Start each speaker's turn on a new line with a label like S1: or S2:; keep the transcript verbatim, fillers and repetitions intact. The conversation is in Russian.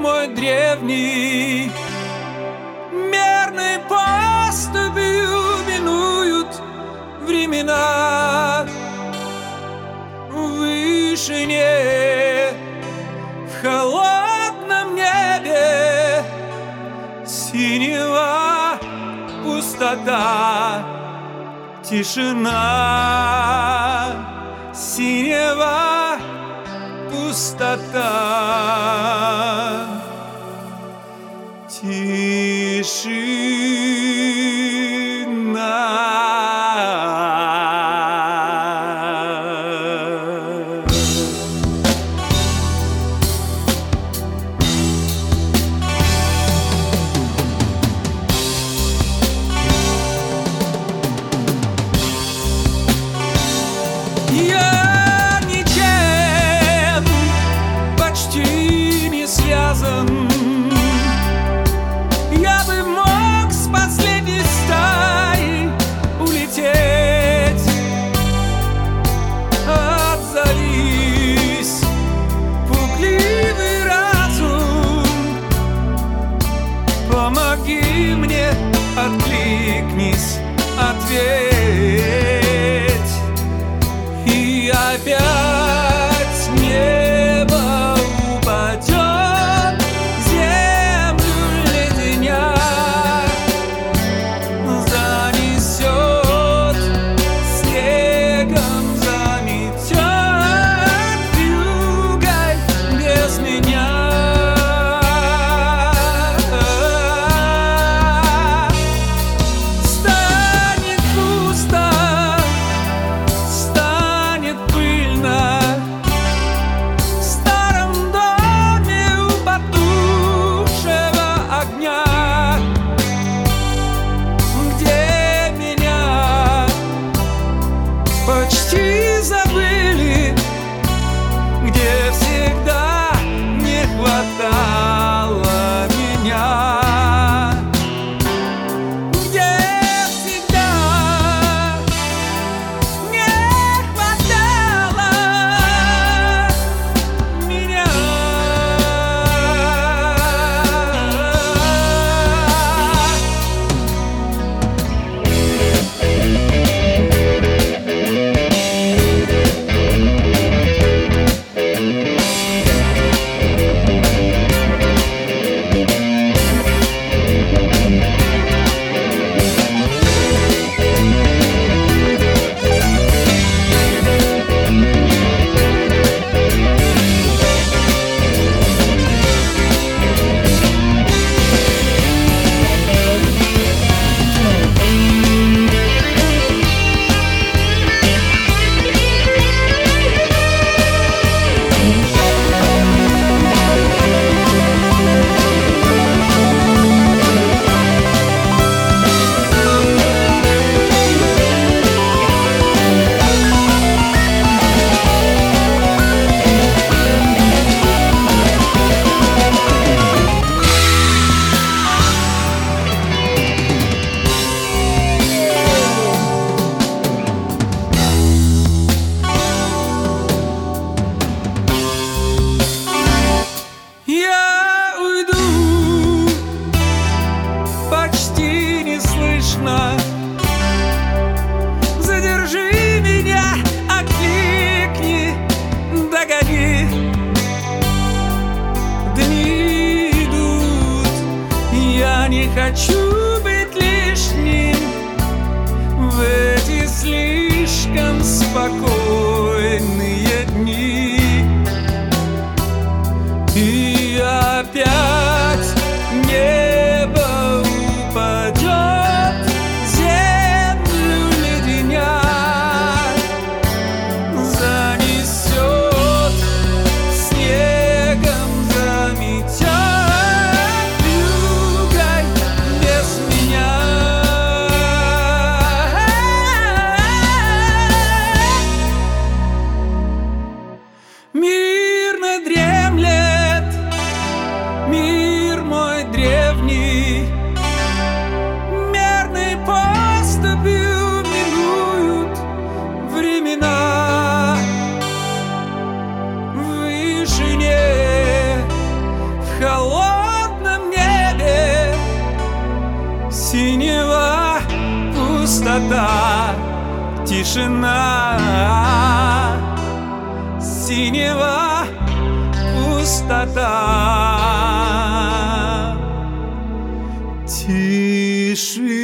S1: мой древний, мерной поступью минуют времена. В вышине, в холодном небе синева пустота, тишина, синева пустота, тишина. Я ничем почти не связан. Я бы мог с последней стаи улететь. Отзовись, пугливый разум, помоги мне, откликнись, ответь. И опять небо упадет, землю леденя, занесет, снегом заметет, вьюгой без меня. Станет пусто, станет пыльно в старом доме у потухшего огня, где меня почти забыли, где всегда не хватало меня, где всегда не хватало меня. Я уйду почти неслышно. Задержи меня, окликни, догони. Дни идут, я не хочу быть лишним в эти слишком спокойные дни. И опять небо упадет, землю леденя, занесет, снегом заметет, вьюгой без меня. Мирно дремлет мир мой древний, мерной поступью минуют времена. В вышине, в холодном Синева пустота, тишина. Синева пустота, тишина.